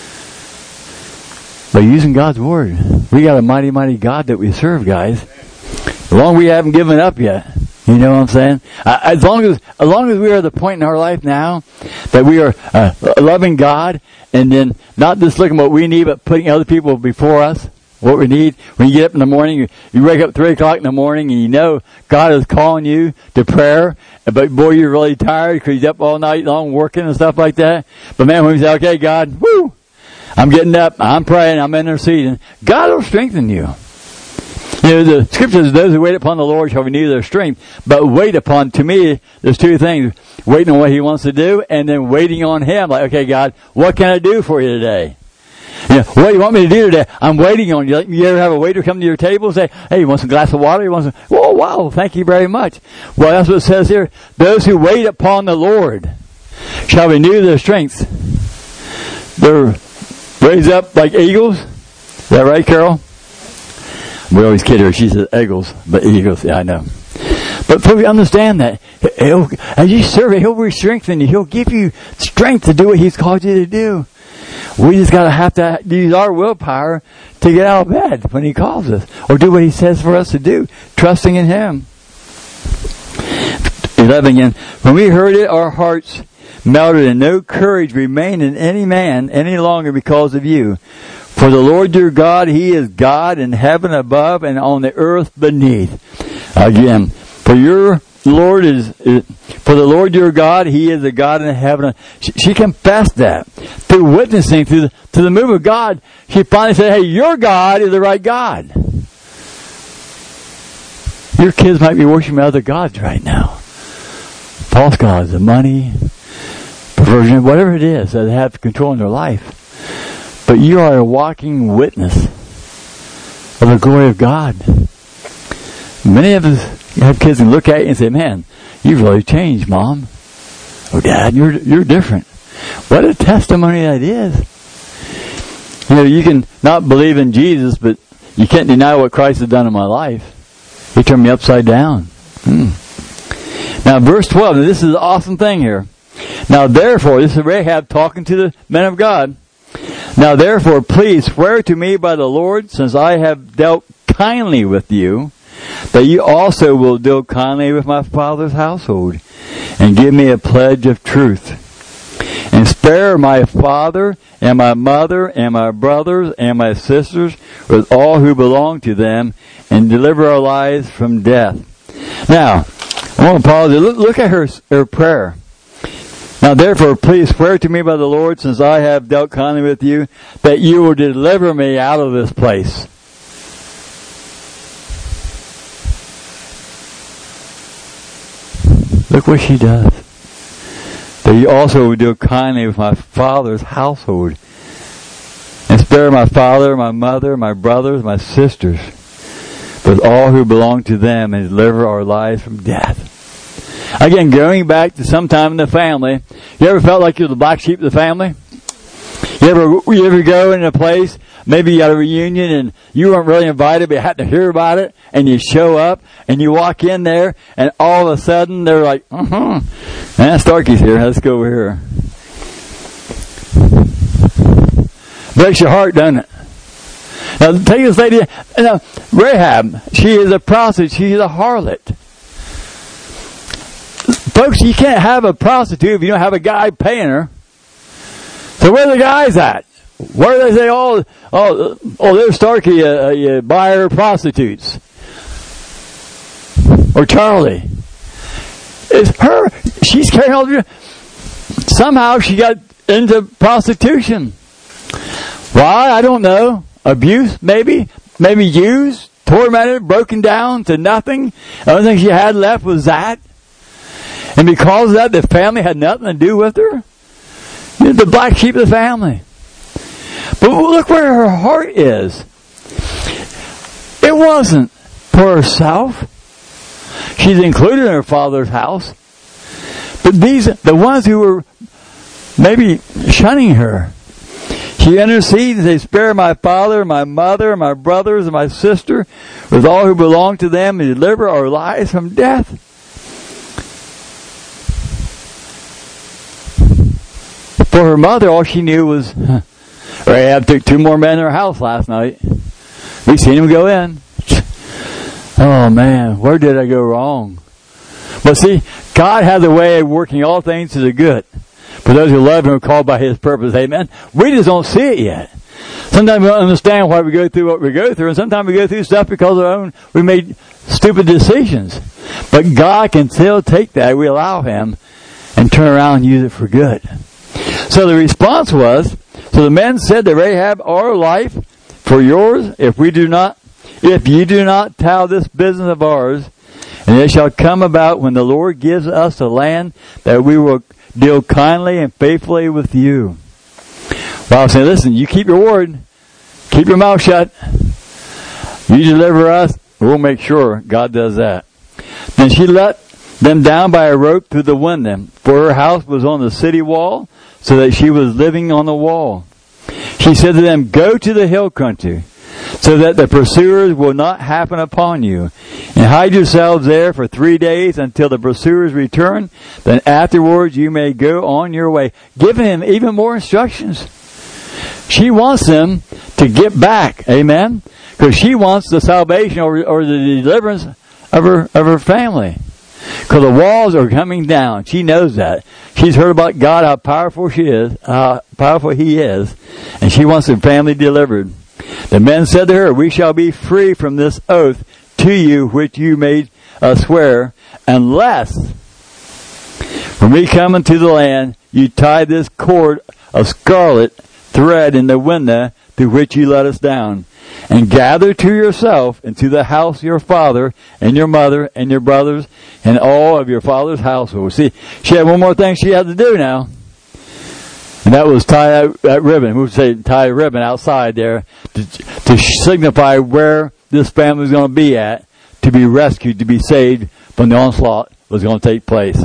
By using God's Word. We got a mighty, mighty God that we serve, guys. As long as we haven't given up yet. You know what I'm saying? Uh, as long as, as long as we are at the point in our life now that we are uh, loving God and then not just looking at what we need, but putting other people before us, what we need. When you get up in the morning, you, you wake up at three o'clock in the morning and you know God is calling you to prayer, but boy, you're really tired because you're up all night long working and stuff like that. But man, when you say, okay, God, woo, I'm getting up, I'm praying, I'm interceding, God will strengthen you. You know, the scripture says, those who wait upon the Lord shall renew their strength. But wait upon, to me, there's two things. Waiting on what He wants to do, and then waiting on Him. Like, okay, God, what can I do for you today? You know, what do you want me to do today? I'm waiting on you. Like, you ever have a waiter come to your table and say, hey, you want some glass of water? You want some? Whoa, wow, thank you very much. Well, that's what it says here. Those who wait upon the Lord shall renew their strength. They're raised up like eagles. Is that right, Carol? We always kid her. She says eagles, but eagles. Yeah, I know. But we understand that. He'll, as you serve it, He'll re-strengthen you. He'll give you strength to do what He's called you to do. We just got to have to use our willpower to get out of bed when He calls us, or do what He says for us to do, trusting in Him. eleven again. When we heard it, our hearts melted, and no courage remained in any man any longer because of you. For the Lord your God, He is God in heaven above and on the earth beneath. Again, for your Lord is, is for the Lord your God, He is a God in heaven. She, she confessed that through witnessing to the, to the move of God. She finally said, "Hey, your God is the right God." Your kids might be worshiping other gods right now, false gods, the money, perversion, whatever it is that have control in their life. But you are a walking witness of the glory of God. Many of us have kids and look at you and say, "Man, you've really changed, Mom. Oh, Dad, you're you're different." What a testimony that is. You know, you can not believe in Jesus, but you can't deny what Christ has done in my life. He turned me upside down. Hmm. Now, verse twelve, and this is an awesome thing here. Now, therefore, this is Rahab talking to the men of God. Now, therefore, please swear to me by the Lord, since I have dealt kindly with you, that you also will deal kindly with my father's household, and give me a pledge of truth. And spare my father, and my mother, and my brothers, and my sisters, with all who belong to them, and deliver our lives from death. Now, I want to pause. Look, look at her, her prayer. Now, therefore, please swear to me by the Lord, since I have dealt kindly with you, that you will deliver me out of this place. Look what she does. That you also will deal kindly with my father's household, and spare my father, my mother, my brothers, my sisters, with all who belong to them, and deliver our lives from death. Again, going back to some time in the family, you ever felt like you're the black sheep of the family? You ever, you ever go in a place, maybe you had a reunion and you weren't really invited, but you had to hear about it, and you show up, and you walk in there, and all of a sudden they're like, uh-huh, man, Starkey's here, let's go over here. Breaks your heart, doesn't it? Now, take this lady, now, Rahab, she is a prostitute, she's a harlot. Folks, you can't have a prostitute if you don't have a guy paying her. So where are the guys at? Where do they say, oh, oh, oh there's Starkey, uh, you buy her prostitutes? Or Charlie. It's her. She's carrying all the... Somehow she got into prostitution. Why? I don't know. abuse, maybe, maybe used, tormented, broken down to nothing. The only thing she had left was that. And because of that, the family had nothing to do with her. The black sheep of the family. But look where her heart is. It wasn't for herself. She's included in her father's house. But these, the ones who were maybe shunning her, she intercedes and says, spare my father, my mother, my brothers, and my sister, with all who belong to them, and deliver our lives from death. For her mother, all she knew was, Rahab took two more men in her house last night. We seen them go in. Oh man, where did I go wrong? But see, God has a way of working all things to the good. For those who love Him are called by His purpose. Amen. We just don't see it yet. Sometimes we don't understand why we go through what we go through, and sometimes we go through stuff because of our own, we made stupid decisions. But God can still take that, we allow Him, and turn around and use it for good. So the response was, so the men said to Rahab, our life for yours, if we do not, if you do not tell this business of ours, and it shall come about when the Lord gives us the land that we will deal kindly and faithfully with you. Well, I'm saying, listen, you keep your word. Keep your mouth shut. You deliver us, we'll make sure God does that. Then she let them down by a rope through the window, for her house was on the city wall, so that she was living on the wall. She said to them, go to the hill country, so that the pursuers will not happen upon you. And hide yourselves there for three days until the pursuers return. Then afterwards you may go on your way. Giving him even more instructions. She wants them to get back. Amen? Because she wants the salvation or, or the deliverance of her, of her family. Because the walls are coming down. She knows that. She's heard about God, how powerful she is, how powerful He is. And she wants her family delivered. The men said to her, we shall be free from this oath to you which you made us swear, unless when we come into the land, you tie this cord of scarlet thread in the window through which you let us down, and gather to yourself into the house of your father and your mother and your brothers and all of your father's household. See, she had one more thing she had to do now. And that was tie that, that ribbon. We would say tie a ribbon outside there to, to signify where this family was going to be at, to be rescued, to be saved from the onslaught was going to take place.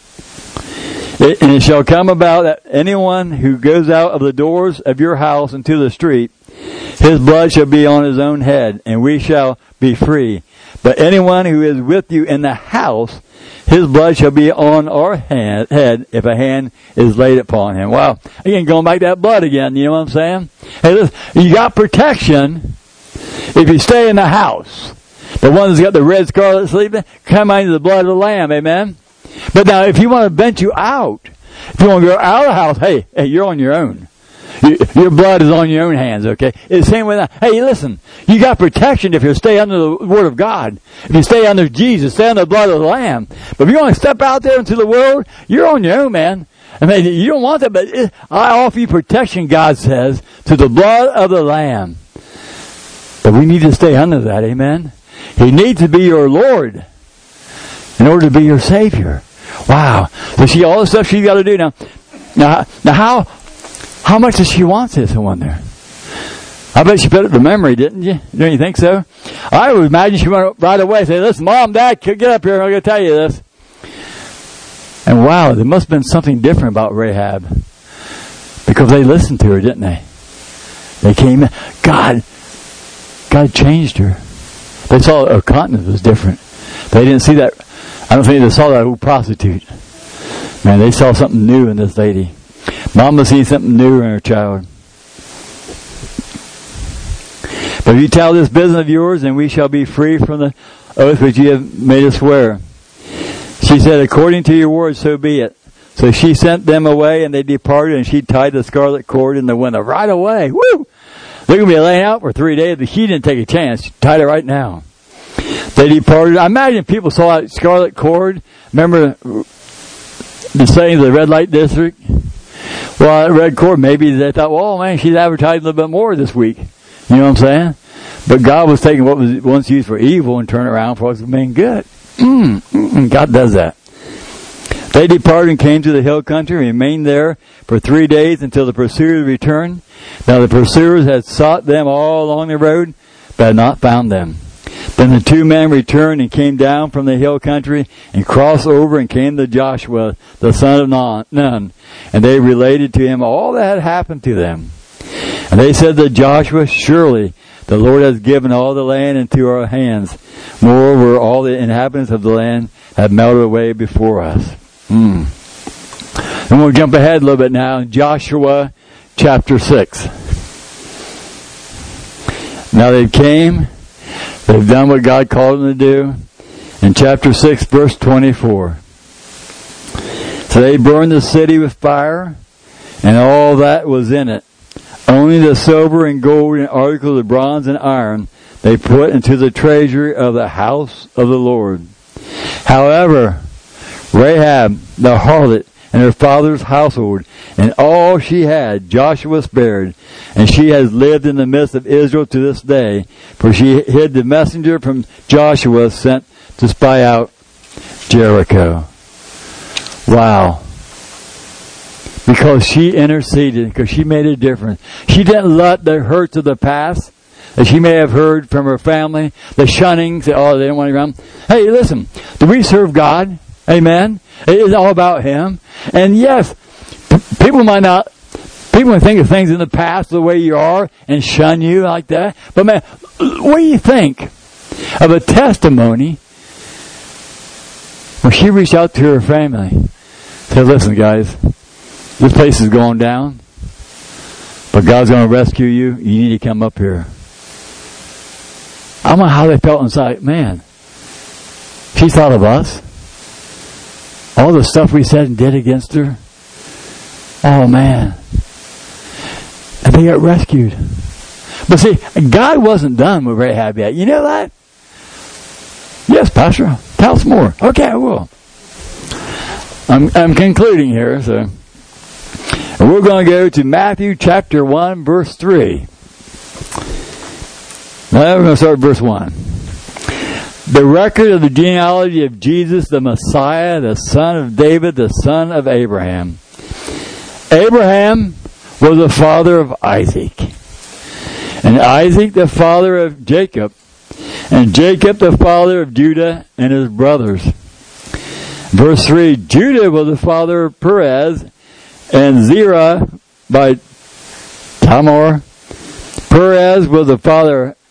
It, and it shall come about that anyone who goes out of the doors of your house into the street, his blood shall be on his own head, and we shall be free. But anyone who is with you in the house, his blood shall be on our hand, head if a hand is laid upon him. Wow. Again, going back to that blood again, you know what I'm saying? Hey, listen, you got protection if you stay in the house. The one that's got the red scarlet sleeve, come out into the blood of the Lamb, amen? But now, if you want to vent you out, if you want to go out of the house, hey, hey, you're on your own. Your blood is on your own hands, okay? It's the same way that, hey, listen, you got protection if you stay under the Word of God. If you stay under Jesus, stay under the blood of the Lamb. But if you want to step out there into the world, you're on your own, man. I mean, you don't want that, but it, I offer you protection, God says, to the blood of the Lamb. But we need to stay under that, amen? He needs to be your Lord in order to be your Savior. Wow. So see all the stuff she's got to do now. Now, now how... How much does she want this? I wonder. I bet she put it to memory, didn't you? Don't you think so? I would imagine she went right away and say, listen, Mom, Dad, get up here. I'm going to tell you this. And wow, there must have been something different about Rahab. Because they listened to her, didn't they? They came in. God, God changed her. They saw her countenance was different. They didn't see that. I don't think they saw that old prostitute. Man, they saw something new in this lady. Mama sees something new in her child. But if you tell this business of yours, then we shall be free from the oath which you have made us swear. She said, according to your word, so be it. So she sent them away, and they departed, and she tied the scarlet cord in the window right away. Woo! They're going to be laying out for three days, but she didn't take a chance. She tied it right now. They departed. I imagine people saw that scarlet cord. Remember the saying of the red light district? Well, that red cord, maybe they thought, well, man, she's advertising a little bit more this week. You know what I'm saying? But God was taking what was once used for evil and turning it around for what's being good. Mm, mm, God does that. They departed and came to the hill country and remained there for three days until the pursuers returned. Now the pursuers had sought them all along the road, but had not found them. Then the two men returned and came down from the hill country and crossed over and came to Joshua, the son of Nun. And they related to him all that had happened to them. And they said to Joshua, surely the Lord has given all the land into our hands. Moreover, all the inhabitants of the land have melted away before us. Hmm. And we'll jump ahead a little bit now. Joshua chapter six. Now they came. They've done what God called them to do. In chapter six, verse twenty-four. So they burned the city with fire, and all that was in it. Only the silver and gold and articles of bronze and iron they put into the treasury of the house of the Lord. However, Rahab the harlot and her father's household and all she had Joshua spared, and she has lived in the midst of Israel to this day, for she hid the messenger from Joshua sent to spy out Jericho. Wow. Because she interceded, because she made a difference. She didn't let the hurts of the past that she may have heard from her family, the shunning, say, oh, they didn't want to around. Hey, listen, do we serve God? Amen? It is all about Him. And yes, p- people might not, people might think of things in the past the way you are and shun you like that. But man, what do you think of a testimony when she reached out to her family? Said, listen guys, this place is going down, but God's going to rescue you. You need to come up here. I don't know how they felt inside. Man, she thought of us. All the stuff we said and did against her. Oh man. And they got rescued. But see, God wasn't done with Rahab yet. You know that? Yes, Pastor. Tell us more. Okay, I will. I'm, I'm concluding here, so. And we're going to go to Matthew chapter one, verse three. Now we're going to start with verse one. The record of the genealogy of Jesus, the Messiah, the son of David, the son of Abraham. Abraham was the father of Isaac. And Isaac the father of Jacob. And Jacob the father of Judah and his brothers. Verse three, Judah was the father of Perez and Zerah by Tamar. Perez was the father of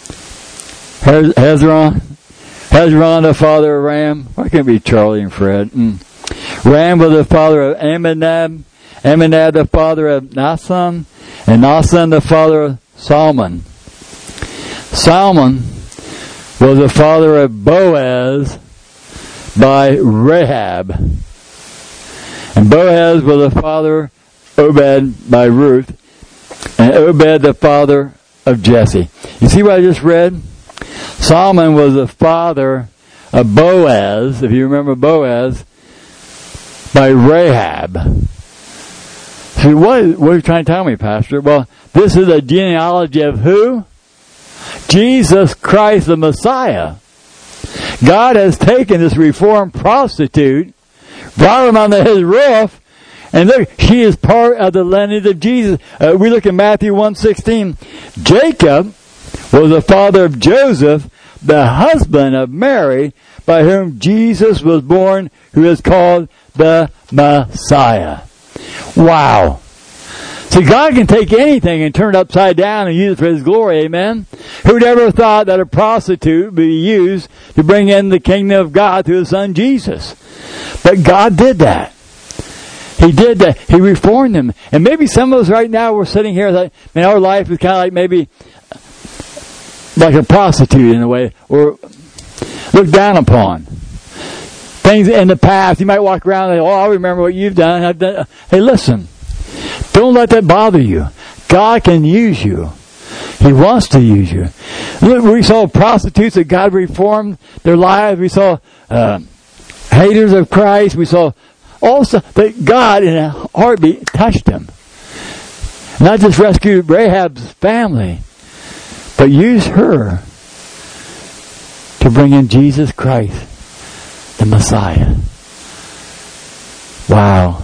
Hezron. Hezron the father of Ram. Why can't it be Charlie and Fred? Mm. Ram was the father of Amminadab. Amminadab the father of Naasson. And Naasson the father of Salmon. Salmon was the father of Boaz by Rahab. And Boaz was the father of Obed by Ruth. And Obed the father of Jesse. You see what I just read? Solomon was the father of Boaz, if you remember Boaz, by Rahab. See, what, what are you trying to tell me, Pastor? Well, this is a genealogy of who? Jesus Christ the Messiah. God has taken this reformed prostitute, brought him under his roof, and look, she is part of the lineage of Jesus. Uh, we look at Matthew one sixteen. Jacob was the father of Joseph, the husband of Mary, by whom Jesus was born, who is called the Messiah. Wow. See, God can take anything and turn it upside down and use it for His glory, amen? Who'd ever thought that a prostitute would be used to bring in the kingdom of God through His Son Jesus? But God did that. He did that. He reformed them. And maybe some of us right now, we're sitting here, like, man, our life is kind of like maybe like a prostitute in a way, or looked down upon. Things in the past, you might walk around and say, oh, I remember what you've done. I've done. Hey, listen. Don't let that bother you. God can use you. He wants to use you. Look, we saw prostitutes that God reformed their lives. We saw uh, haters of Christ. We saw also that God in a heartbeat touched them. Not just rescued Rahab's family, but use her to bring in Jesus Christ, the Messiah. Wow.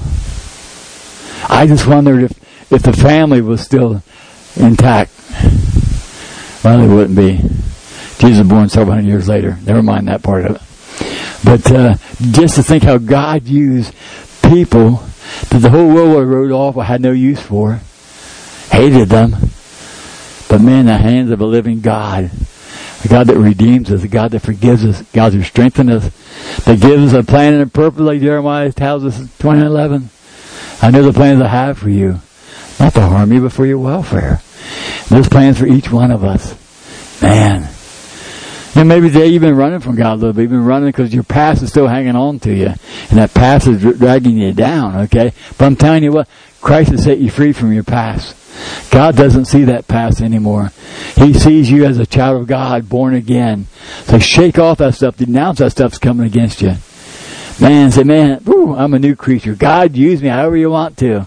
I just wondered if, if the family was still intact. Well, it wouldn't be. Jesus was born several hundred years later. Never mind that part of it. But uh, just to think how God used people that the whole world wrote off or had no use for, hated them. But man, in the hands of a living God, a God that redeems us, a God that forgives us, a God that strengthens us, that gives us a plan and a purpose, like Jeremiah tells us in twenty eleven. I know the plans I have for you, not to harm you, but for your welfare. There's plans for each one of us. Man. And maybe today you've been running from God a little bit. You've been running because your past is still hanging on to you. And that past is dragging you down, okay? But I'm telling you what, Christ has set you free from your past. God doesn't see that past anymore. He sees you as a child of God, born again. So shake off that stuff. Denounce that stuff's coming against you. Man, say, man, woo, I'm a new creature. God, use me however you want to.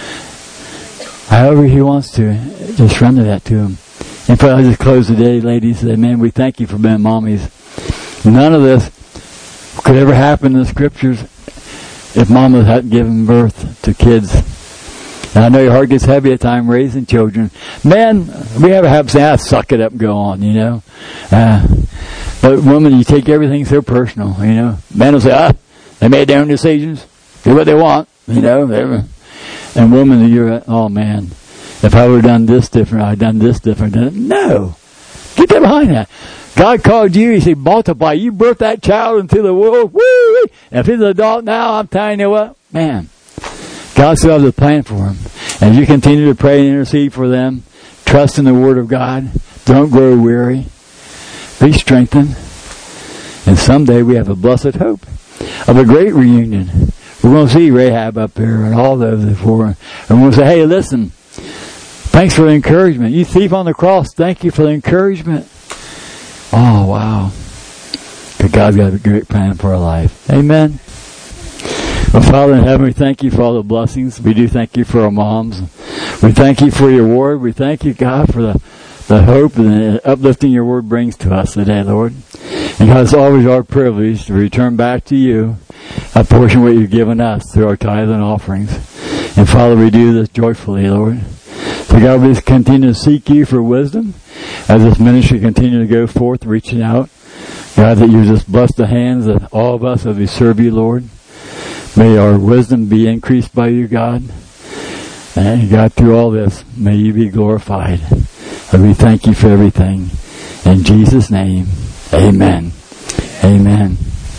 However He wants to. Just surrender that to Him. And I'll just close today, ladies. Say, man, we thank you for being mommies. None of this could ever happen in the Scriptures if mamas hadn't given birth to kids. And I know your heart gets heavy at times raising children. Man, we ever have to say, ah, suck it up and go on, you know. Uh, but women, you take everything so personal, you know. Men will say, ah, they made their own decisions. Do what they want, you know. And women, you're, oh man, if I would have done this different, I'd done this different. No. Get that behind that. God called you, He said, multiply. You birthed that child into the world. Woo! If he's an adult now, I'm telling you what, man, God still has a plan for him. And you continue to pray and intercede for them. Trust in the Word of God. Don't grow weary. Be strengthened. And someday we have a blessed hope of a great reunion. We're going to see Rahab up there and all those before. And we're going to say, hey, listen, thanks for the encouragement. You thief on the cross, thank you for the encouragement. Oh, wow. But God's got a great plan for our life. Amen. Well, Father in heaven, we thank you for all the blessings. We do thank you for our moms. We thank you for your word. We thank you, God, for the, the hope and the uplifting your word brings to us today, Lord. And God, it's always our privilege to return back to you a portion of what you've given us through our tithe and offerings. And Father, we do this joyfully, Lord. So God, we just continue to seek you for wisdom as this ministry continue to go forth, reaching out. God, that you just bless the hands of all of us as we serve you, Lord. May our wisdom be increased by you, God. And God, through all this, may you be glorified. And we thank you for everything. In Jesus' name, amen. Amen.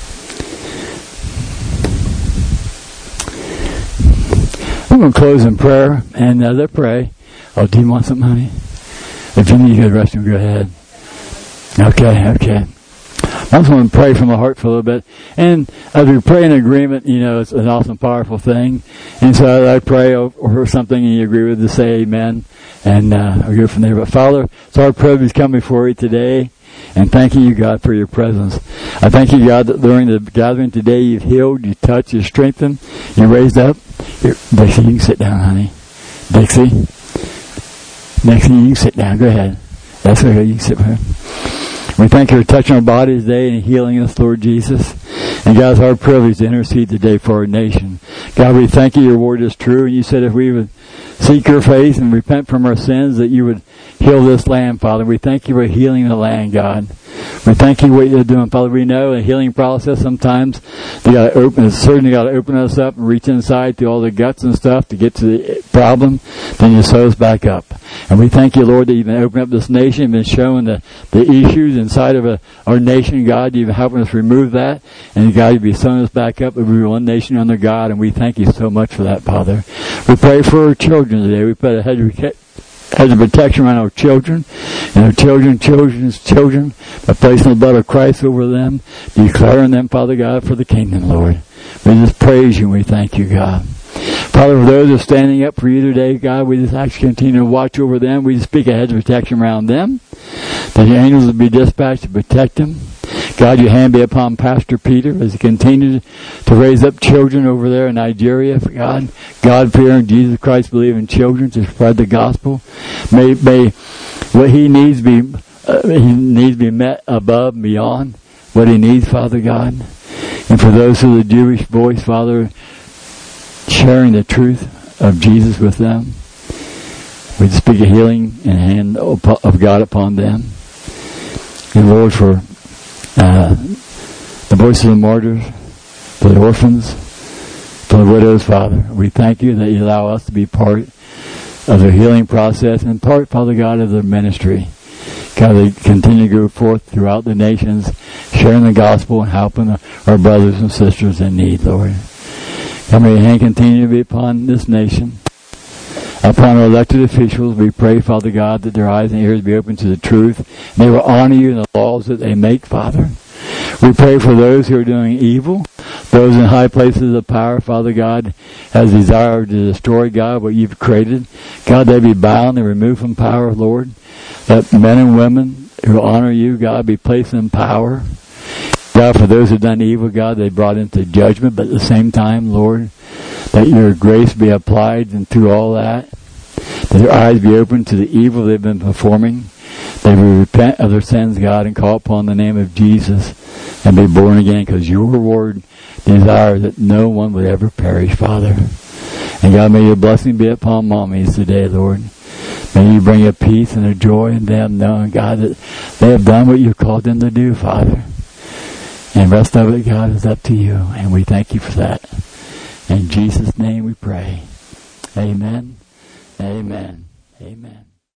I'm going to close in prayer and uh, let's pray. Oh, do you want something, honey? If you need to go to the restroom, go ahead. Okay, okay. I just want to pray from my heart for a little bit. And as we pray in agreement, you know, it's an awesome, powerful thing. And so I pray over something and you agree with to say amen. And uh, I'll go from there. But Father, it's our privilege to come before you today. And thanking you, God, for your presence. I thank you, God, that during the gathering today you've healed, you touched, you strengthened, you raised up. Here, Dixie, you can sit down, honey. Dixie. Dixie, you can sit down. Go ahead. That's okay. You can sit here. We thank you for touching our bodies today and healing us, Lord Jesus. And God, it's our privilege to intercede today for our nation. God, we thank you, your word is true. And you said if we would seek your face and repent from our sins, that you would heal this land, Father. We thank you for healing the land, God. We thank you for what you're doing, Father. We know a healing process sometimes they got to open. It's certainly got to open us up and reach inside through all the guts and stuff to get to the problem. Then you sew us back up. And we thank you, Lord, that you've been opening up this nation, you've been showing the, the issues inside of a, our nation, God. You've been helping us remove that. And God, you've been sewing us back up. We be one nation under God. And we thank you so much for that, Father. We pray for our children today. We put a hedge of Has a protection around our children and our children, children's children, by placing the blood of Christ over them, declaring them, Father God, for the kingdom, Lord. We just praise you and we thank you, God. Father, for those who are standing up for you today, God, we just actually continue to watch over them. We just speak a hedge of protection around them. That the angels will be dispatched to protect them. God, your hand be upon Pastor Peter as he continues to raise up children over there in Nigeria. For God, God-fearing, Jesus Christ-believing children to spread the gospel. May, may what he needs be uh, he needs be met above and beyond what he needs, Father God. And for those of the Jewish voice, Father, sharing the truth of Jesus with them, we speak a healing and hand of God upon them. And Lord, for uh, the voices of the martyrs, for the orphans, for the widows, Father, we thank you that you allow us to be part of the healing process and part, Father God, of the ministry. God, they continue to go forth throughout the nations, sharing the gospel and helping our brothers and sisters in need, Lord. God, may your hand continue to be upon this nation, upon our elected officials. We pray, Father God, that their eyes and ears be open to the truth, and they will honor you in the laws that they make, Father. We pray for those who are doing evil, those in high places of power, Father God, has desire to destroy, God, what you've created. God, they be bound and removed from power, Lord. That men and women who honor you, God, be placed in power. God, for those who have done evil, God, they brought into judgment, but at the same time, Lord, that your grace be applied and through all that, that their eyes be open to the evil they've been performing. They will repent of their sins, God, and call upon the name of Jesus and be born again, because your word desires that no one would ever perish, Father. And God, may your blessing be upon mommies today, Lord. May you bring a peace and a joy in them, knowing, God, that they have done what you called them to do, Father. And the rest of it, God, is up to you. And we thank you for that. In Jesus' name we pray. Amen. Amen. Amen.